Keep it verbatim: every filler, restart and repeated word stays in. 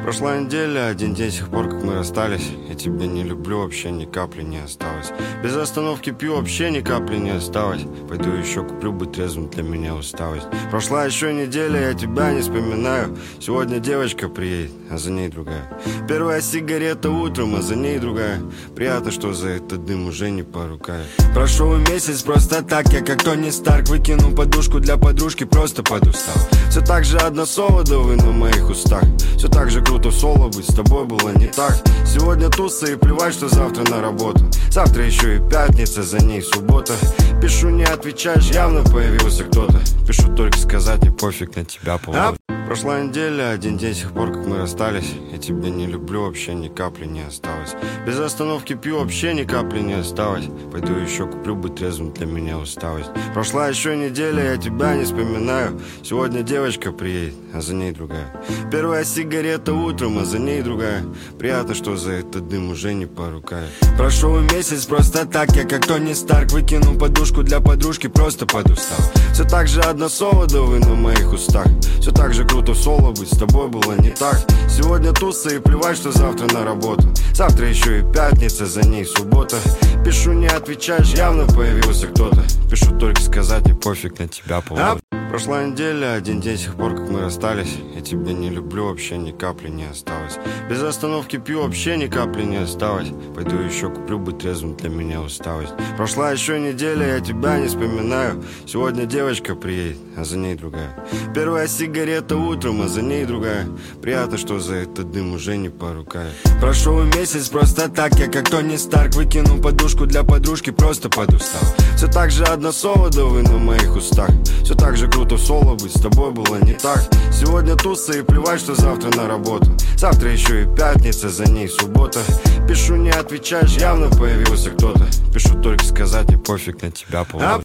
Прошла неделя, один день с тех пор, как мы расстались. Я тебя не люблю, вообще ни капли не осталось. Без остановки пью, вообще ни капли не осталось. Пойду еще куплю, быть трезвым для меня усталость. Прошла еще неделя, я тебя не вспоминаю. Сегодня девочка приедет, а за ней другая. Первая сигарета утром, а за ней другая. Приятно, что за этот дым уже не порукает. Прошел месяц просто так, я как Тони Старк. Выкинул подушку для подружки, просто подустал. Все так же одно слово, да вы на моих устах. Все так же круто в соло быть, с тобой было не так. Сегодня туса и плевать, что завтра на работу. Завтра еще и пятница, за ней суббота. Пишу, не отвечаешь, явно появился кто-то. Пишу только сказать, мне пофиг на тебя полгода. Прошла неделя, один день с тех пор, как мы расстались. Я тебя не люблю, вообще ни капли не осталось. Без остановки пью, вообще ни капли не осталось. Пойду еще куплю, быть трезвым для меня усталость. Прошла еще неделя, я тебя не вспоминаю. Сегодня девочка приедет, а за ней другая. Первая сигарета утром, а за ней другая. Приятно, что за этот дым уже не порукает. Прошел месяц просто так, я как Тони Старк. Выкинул подушку для подружки, просто подустал. Все так же одно слово, да вы на моих устах. Все так же круто в соло быть, с тобой было не так. Сегодня туса и плевать, что завтра на работу. Завтра еще и пятница, за ней суббота. Пишу, не отвечаешь, явно появился кто-то. Пишу только сказать, мне пофиг на тебя полгода. Прошла неделя, один день с тех пор, как мы расстались. Я тебя не люблю, вообще ни капли не осталось. Без остановки пью, вообще ни капли не осталось. Пойду еще куплю, быть трезвым для меня усталость. Прошла еще неделя, я тебя не вспоминаю. Сегодня девочка приедет, а за ней другая. Первая сигарета утром, а за ней другая. Приятно, что за этот дым уже не порукает. Прошел месяц просто так, я как Тони Старк. Выкинул подушку для подружки, просто подустал. Все так же одно слово, да вы на моих устах. Все так же круто в соло быть, с тобой было не так. Сегодня туса и плевать, что завтра на работу. Завтра еще и пятница, за ней суббота. Пишу, не отвечаешь, явно появился кто-то. Пишу только сказать, мне пофиг на тебя полгода.